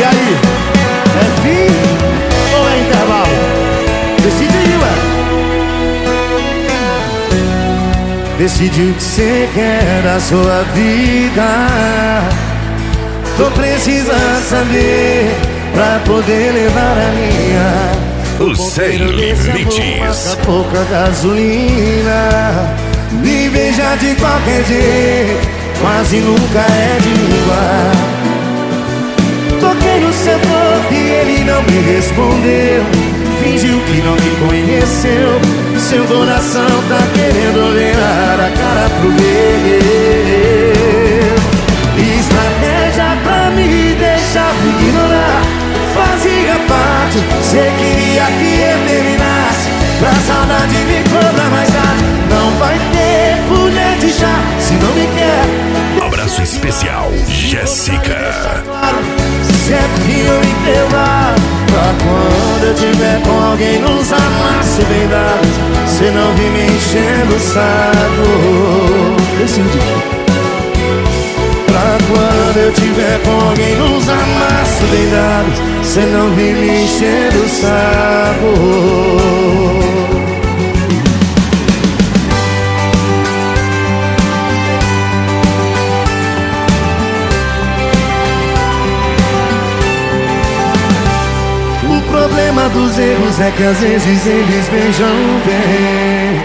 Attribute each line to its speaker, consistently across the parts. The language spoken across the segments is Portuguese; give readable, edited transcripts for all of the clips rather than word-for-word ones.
Speaker 1: aí, é fim ou é intervalo? Decide aí, ué. Decide o que você quer da sua vida. Tô precisando saber pra poder levar a minha.
Speaker 2: O Sem Limites.
Speaker 1: Pouca gasolina. Me beija de qualquer jeito, quase nunca é de língua. Toquei no seu corpo e ele não me respondeu. Fingiu que não me conheceu. Seu coração tá querendo virar a cara pro meu. Estratégia pra me deixar me ignorar fazia parte. Cê queria que eu terminasse, pra saudade me cobra mais tarde. Não vai ter colher de chá se não me quer.
Speaker 2: Abraço especial, Jéssica.
Speaker 1: Se é que eu intervalo pra quando eu tiver com alguém nos amassos bem dados. Cê não vem me enchendo o saco. Decide. Pra quando eu tiver com alguém nos amassos bem dados. Cê não vem me enchendo o saco. O problema dos erros é que às vezes eles beijam bem.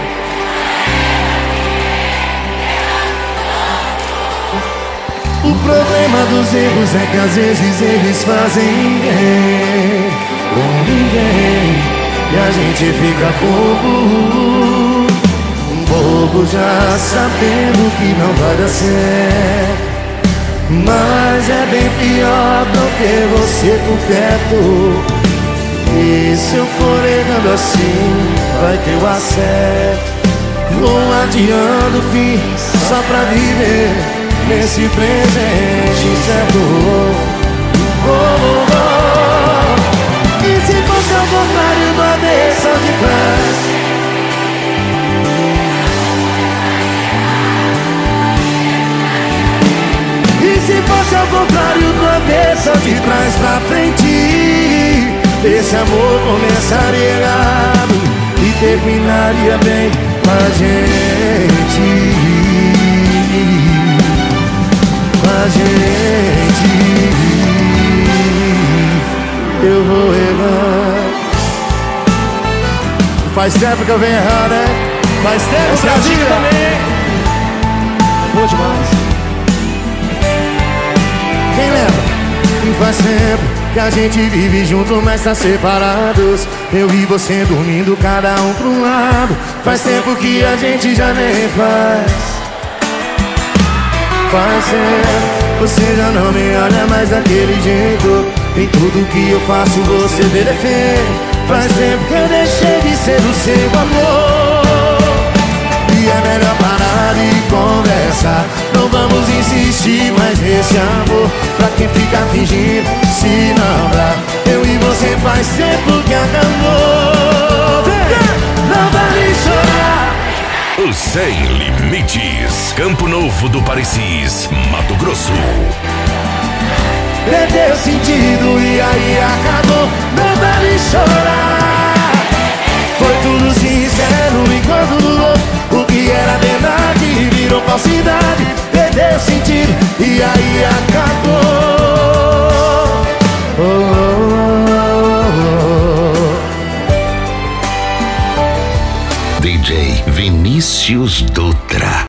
Speaker 1: O problema dos erros é que às vezes eles fazem bem com ninguém. E a gente fica bobo já sabendo que não vai dar certo. Mas é bem pior não ter você por perto. E se eu for errando assim, vai ter o acerto. Vou adiando o fim só pra viver nesse presente incerto. E se fosse ao contrário do avesso de trás? E se fosse ao contrário do avesso de trás pra frente? Esse amor começaria errado e terminaria bem com a gente. Com a gente. Eu vou errar. Faz tempo que eu venho errar, né? Faz tempo que eu digo também. Boa demais. Quem lembra? Faz tempo que a gente vive junto, mas tá separados. Eu e você dormindo, cada um pra um lado. Faz tempo que a gente já nem faz. Faz tempo, você já não me olha mais daquele jeito. Em tudo que eu faço você vê defeito. Faz tempo que eu deixei de ser o seu amor. E é melhor parar e conversar. Não vamos insistir mais nesse amor. Pra quem fica fingindo, se não dá. Eu e você faz tempo que acabou. Não vale chorar.
Speaker 2: O Sem Limites, Campo Novo do Parecis, Mato Grosso.
Speaker 1: Perdeu sentido e aí acabou. Não vale chorar. Foi tudo sincero enquanto durou. O que era verdade virou falsidade. Perdeu sentido e aí acabou.
Speaker 2: DJ Vinícius Dutra.